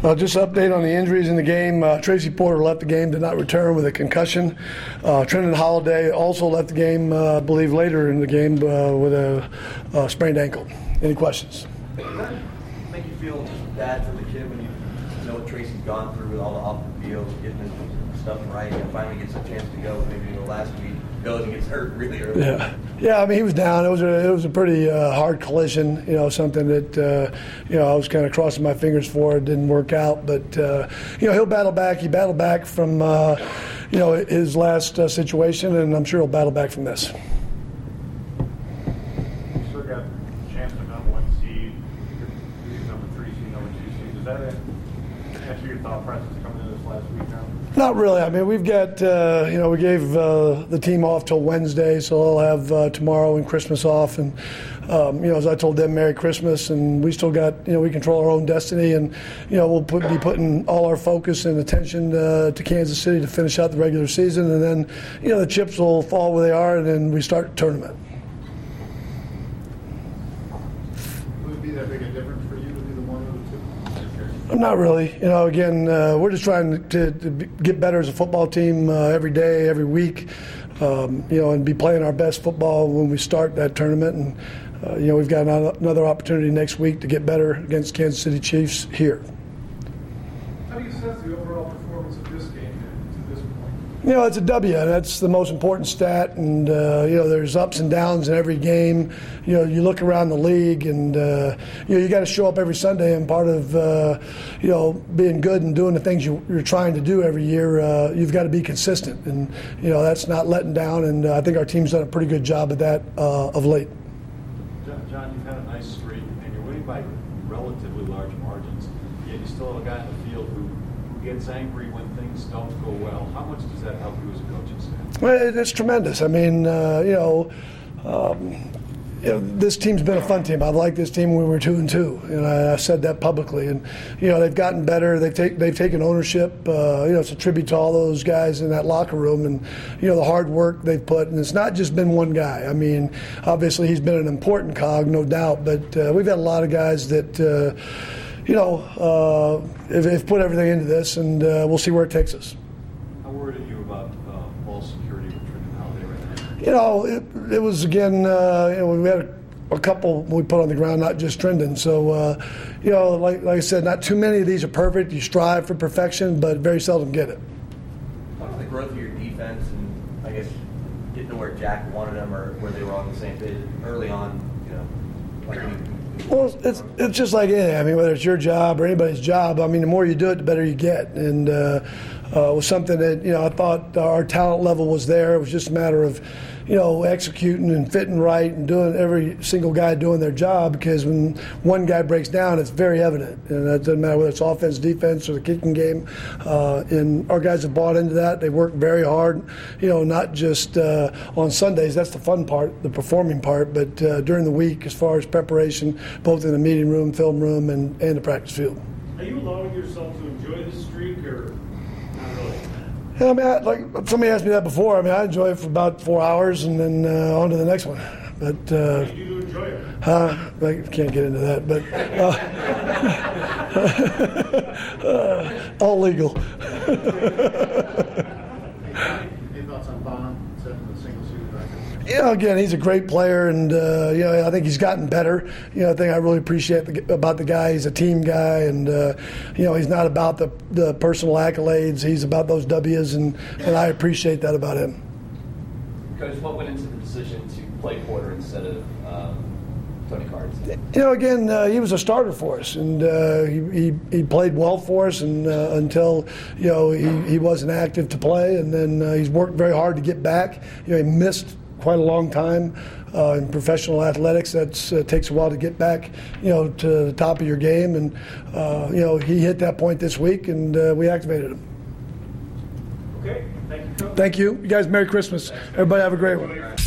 Just an update on the injuries in the game. Tracy Porter left the game, did not return with a concussion. Trenton Holiday also left the game, I believe, later in the game with a sprained ankle. Any questions? Does that make you feel bad for the kid when you know what Tracy's gone through with all the off the field, getting his stuff right, and finally gets a chance to go? Maybe last week goes and gets hurt really early. Yeah. I mean, he was down. It was a pretty hard collision. Something that I was kind of crossing my fingers for. It didn't work out, but he'll battle back. He battled back from his last situation, and I'm sure he'll battle back from this. Not really. I mean, we've got, we gave the team off till Wednesday, so they'll have tomorrow and Christmas off. And, as I told them, Merry Christmas. And we still got, we control our own destiny. And, we'll be putting all our focus and attention to Kansas City to finish out the regular season. And then, the chips will fall where they are, and then we start the tournament. Would it be that big a difference for you to be the one of the two? Not really. Again, we're just trying to get better as a football team every day, every week, and be playing our best football when we start that tournament. And, we've got another opportunity next week to get better against Kansas City Chiefs here. How do you assess the overall performance of this game to this point? It's a W, and that's the most important stat. And, there's ups and downs in every game. You look around the league, and, you got to show up every Sunday. And part of, being good and doing the things you're trying to do every year, you've got to be consistent. And, that's not letting down. And I think our team's done a pretty good job of that of late. John, you've had a nice streak, and you're winning by relatively large margins. Yet you still have a guy in the field who gets angry when things don't go well. How much does that help you as a coaching staff? Well, it's tremendous. I mean, this team's been a fun team. I like this team when we were 2-2, and I said that publicly. And they've gotten better. They've taken ownership. It's a tribute to all those guys in that locker room, and the hard work they've put. And it's not just been one guy. I mean, obviously he's been an important cog, no doubt. But we've had a lot of guys that have put everything into this, and we'll see where it takes us. How worried are you about ball security with Trenton Holiday right now? It was, again, we had a couple we put on the ground, not just Trendon. So, like I said, not too many of these are perfect. You strive for perfection, but very seldom get it. What about the growth of your defense and, I guess, getting to where Jack wanted them or where they were on the same page early on, Well, it's just like anything. I mean, whether it's your job or anybody's job, I mean, the more you do it, the better you get. And it was something that, I thought our talent level was there. It was just a matter of, executing and fitting right and doing every single guy doing their job, because when one guy breaks down, it's very evident. And that doesn't matter whether it's offense, defense, or the kicking game. And our guys have bought into that. They work very hard, not just on Sundays. That's the fun part, the performing part, but during the week as far as preparation, both in the meeting room, film room, and the practice field. Are you allowing yourself to enjoy this streak, or not really? Yeah, I mean, like somebody asked me that before. I mean, I enjoy it for about 4 hours and then on to the next one. But how do you enjoy it? I can't get into that, but all legal. Any thoughts on Bond setting the single-season record? Again, he's a great player, and I think he's gotten better. The thing I really appreciate about the guy, he's a team guy, and he's not about the personal accolades. He's about those W's, and I appreciate that about him. Coach, what went into the decision to play Porter instead of Tony Cards? Again, he was a starter for us, and he played well for us, and until he wasn't active to play, and then he's worked very hard to get back. He missed quite a long time in professional athletics. That takes a while to get back, to the top of your game, and he hit that point this week, and we activated him. Okay, thank you, Coach. Thank you. You guys, Merry Christmas. Everybody have a great one.